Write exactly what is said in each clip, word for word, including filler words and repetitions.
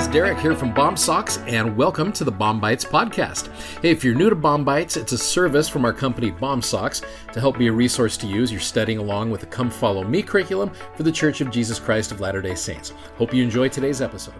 guys, Derek here from Bomb Socks, and welcome to the Bomb Bites podcast. Hey, if you're new to Bomb Bites, it's a service from our company Bomb Socks to help be a resource to use. You're studying along with the Come Follow Me curriculum for the Church of Jesus Christ of Latter-day Saints. Hope you enjoy today's episode.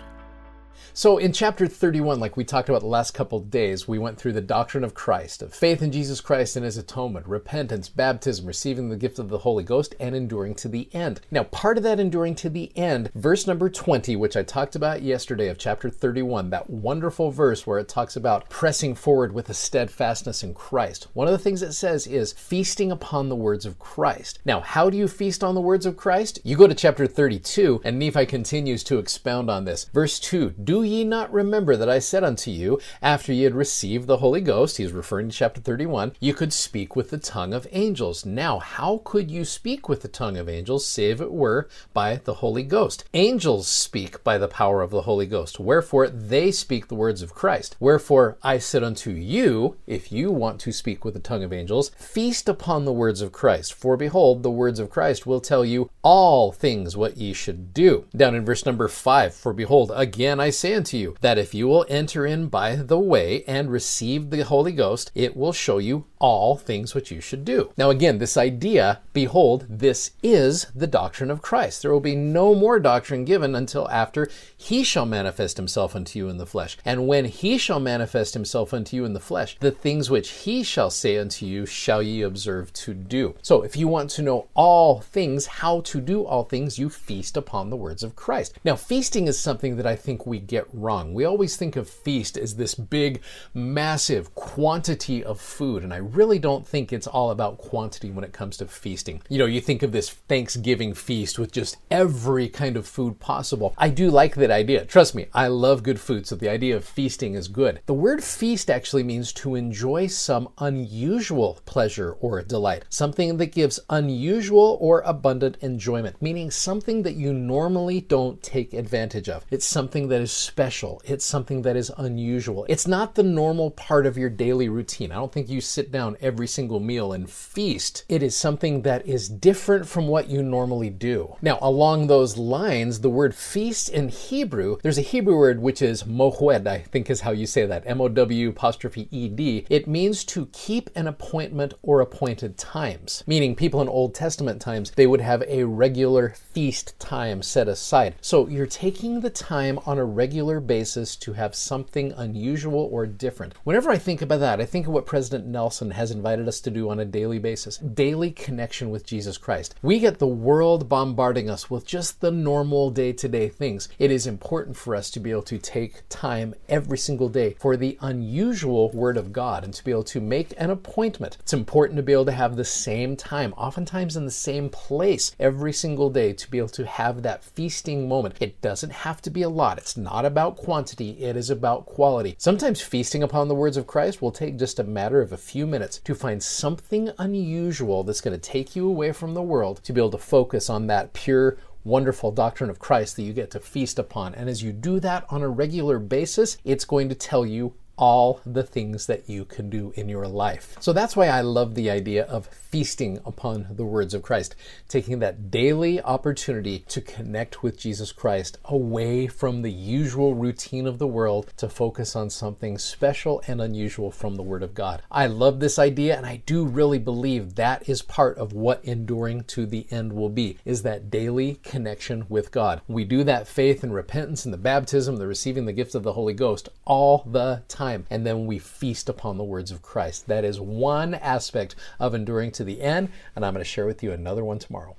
So in chapter thirty-one, like we talked about the last couple of days, we went through the doctrine of Christ, of faith in Jesus Christ and his atonement, repentance, baptism, receiving the gift of the Holy Ghost, and enduring to the end. Now, part of that enduring to the end, verse number twenty, which I talked about yesterday of chapter thirty-one, that wonderful verse where it talks about pressing forward with a steadfastness in Christ. One of the things it says is feasting upon the words of Christ. Now, how do you feast on the words of Christ? You go to chapter thirty-two, and Nephi continues to expound on this. Verse two, do ye not remember that I said unto you, after ye had received the Holy Ghost, he's referring to chapter thirty-one, you could speak with the tongue of angels. Now, how could you speak with the tongue of angels, save it were by the Holy Ghost? Angels speak by the power of the Holy Ghost, wherefore they speak the words of Christ. Wherefore I said unto you, if you want to speak with the tongue of angels, feast upon the words of Christ. For behold, the words of Christ will tell you all things what ye should do. Down in verse number five, for behold, again I say unto you, that if you will enter in by the way and receive the Holy Ghost, it will show you all things what you should do. Now again, this idea, behold, this is the doctrine of Christ. There will be no more doctrine given until after he shall manifest himself unto you in the flesh. And when he shall manifest himself unto you in the flesh, the things which he shall say unto you shall ye observe to do. So if you want to know all things, how to do all things, you feast upon the words of Christ. Now, feasting is something that I think we get wrong. We always think of feast as this big, massive quantity of food, and I really don't think it's all about quantity when it comes to feasting. You know, you think of this Thanksgiving feast with just every kind of food possible. I do like that idea. Trust me, I love good food, so the idea of feasting is good. The word feast actually means to enjoy some unusual pleasure or delight, something that gives unusual or abundant enjoyment, meaning something that you normally don't take advantage of. It's something that is special. It's something that is unusual. It's not the normal part of your daily routine. I don't think you sit down every single meal and feast. It is something that is different from what you normally do. Now, along those lines, the word feast in Hebrew, there's a Hebrew word which is mohed, I think is how you say that, M O W apostrophe E D. It means to keep an appointment or appointed times, meaning people in Old Testament times, they would have a regular feast time set aside. So you're taking the time on a regular basis to have something unusual or different. Whenever I think about that, I think of what President Nelson has invited us to do on a daily basis, daily connection with Jesus Christ. We get the world bombarding us with just the normal day-to-day things. It is important for us to be able to take time every single day for the unusual Word of God and to be able to make an appointment. It's important to be able to have the same time, oftentimes in the same place every single day, to be able to have that feasting moment. It doesn't have to be a lot. It's not about quantity. It is about quality. Sometimes feasting upon the words of Christ will take just a matter of a few minutes to find something unusual that's going to take you away from the world to be able to focus on that pure, wonderful doctrine of Christ that you get to feast upon. And as you do that on a regular basis, it's going to tell you all the things that you can do in your life. So that's why I love the idea of feasting upon the words of Christ, taking that daily opportunity to connect with Jesus Christ away from the usual routine of the world to focus on something special and unusual from the Word of God. I love this idea, and I do really believe that is part of what enduring to the end will be, is that daily connection with God. We do that faith and repentance and the baptism, the receiving the gift of the Holy Ghost all the time, and then we feast upon the words of Christ. That is one aspect of enduring to the end, and I'm going to share with you another one tomorrow.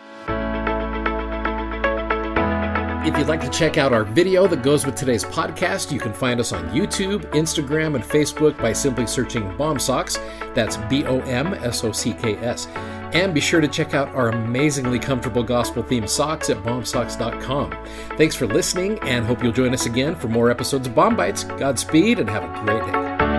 If you'd like to check out our video that goes with today's podcast, you can find us on YouTube, Instagram, and Facebook by simply searching Bomb Socks. That's B O M S O C K S. And be sure to check out our amazingly comfortable gospel-themed socks at bomb socks dot com. Thanks for listening, and hope you'll join us again for more episodes of Bomb Bites. Godspeed, and have a great day.